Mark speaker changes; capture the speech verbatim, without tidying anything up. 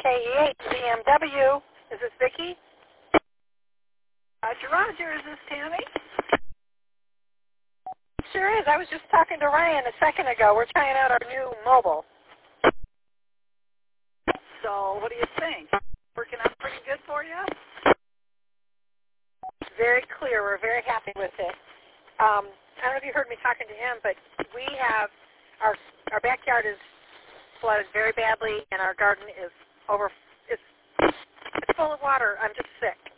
Speaker 1: K E H B M W. Is this Vicki? Roger, Roger. Is this Tammy? Sure is. I was just talking to Ryan a second ago. We're trying out our new mobile. So what do you think? Working out pretty good for you? Very clear. We're very happy with it. Um, I don't know if you heard me talking to him, but we have our our backyard is flooded very badly, and our garden is over. It's it's full of water. I'm just sick.